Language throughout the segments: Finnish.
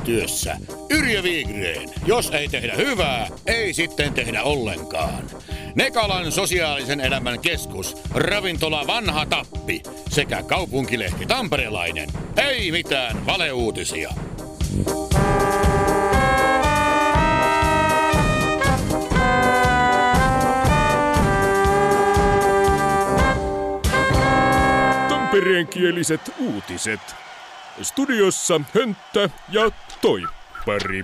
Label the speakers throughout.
Speaker 1: yhteistyössä. Yrjö Viigreen. Jos ei tehdä hyvää, ei sitten tehdä ollenkaan. Nekalan sosiaalisen elämän keskus, ravintola Vanha Tappi sekä kaupunkilehti Tamperelainen. Ei mitään valeuutisia.
Speaker 2: Tampereenkieliset uutiset. Studiossa Hönttä ja Toippari.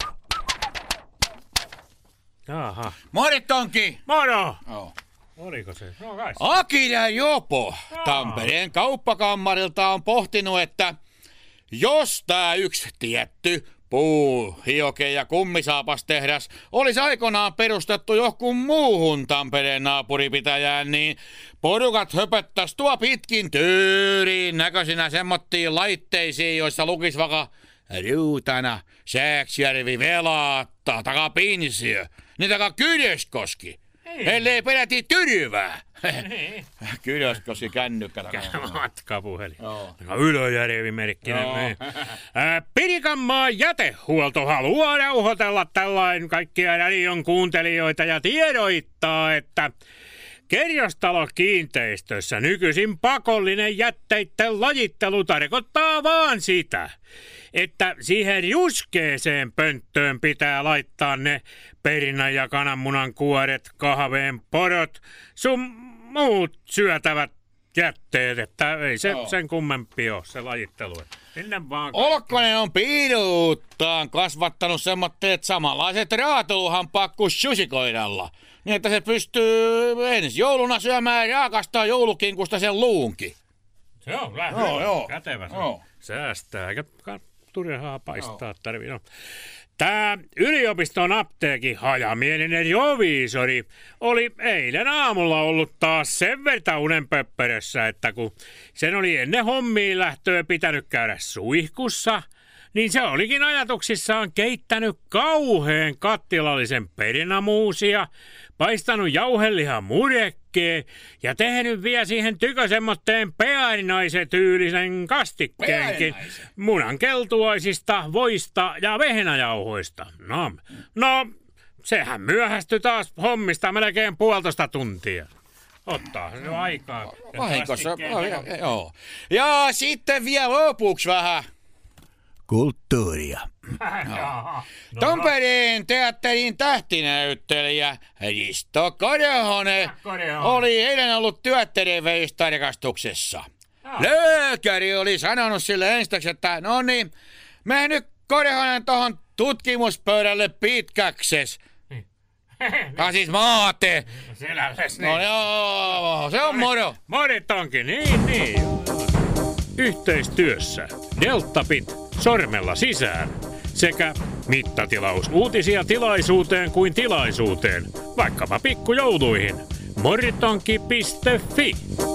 Speaker 3: Jaha.
Speaker 1: Moritonki!
Speaker 3: Moro!
Speaker 1: Oh.
Speaker 3: Oliko se? No kai.
Speaker 1: Akila Jopo Tampereen kauppakammarilta on pohtinut, että jos tää yksi tietty puu, hioke ja kummisaapastehdas olisi aikoinaan perustettu johonkin muuhun Tampereen naapuripitäjään, niin porukat höpöttäisi tuo pitkin tyyriin näköisinä semmottiin laitteisiin, joissa lukisi vaikka Riutana, Sääksjärvi, Velaatta, taka Pinsiö, niin taka Kyröskoski, ellei peräti Tyrvää. Kyröskoski kännykkä.
Speaker 3: Matkapuhelin. Ylöjärvi-merkkinen. Pirikanmaan jätehuolto haluaa rauhoitella tällainen kaikkia radion kuuntelijoita ja tiedoittaa, että kerrostalokiinteistössä nykyisin pakollinen jätteiden lajittelu tarkoittaa vaan sitä, että siihen juskeeseen pönttöön pitää laittaa ne perinnän ja kananmunan kuoret, kahveen porot, sun muut syötävät jätteet, että ei se sen kummempi ole se lajittelu.
Speaker 1: Olkkonen on piiruuttaan kasvattanut semmoitteet samanlaiset raatoluhampaat kuin susikoidalla, niin että se pystyy ensi jouluna syömään raakasta joulukinkusta sen luunkin.
Speaker 3: Se on kätevä. Säästää, eikä turhaa paistaa tarvii. No. Tämä yliopiston apteekin hajamielinen proviisori oli eilen aamulla ollut taas sen verta unenpöppörössä, että kun sen oli ennen hommiin lähtöä pitänyt käydä suihkussa, niin se olikin ajatuksissaan keittänyt kauheen kattilallisen perinamuusia, paistanut jauhelihan murekkeen ja tehnyt vielä siihen semmoitteen pearinaisen-tyylisen kastikkeenkin munankeltuaisista, voista ja vehnäjauhoista. No, sehän myöhästyi taas hommista melkein 1,5 tuntia. Ottaa se aikaa.
Speaker 1: Vahinkossa, joo. Ja sitten vielä lopuksi vähän kulttuuria. No. Tampereen teatterin tähtinäyttelijä Risto Korhonen oli eilen ollut työterveystarkastuksessa. Lääkäri oli sanonut sille ensiksi, että no niin, mene nyt Korhonen tohon tutkimuspöydälle pitkäkses. Ja siis maate. No joo, se on moro.
Speaker 3: Moritonkin, niin. Yhteistyössä Deltapit sormella sisään sekä mittatilaus uutisia tilaisuuteen kuin tilaisuuteen, vaikkapa pikkujouluihin. Moritonki.fi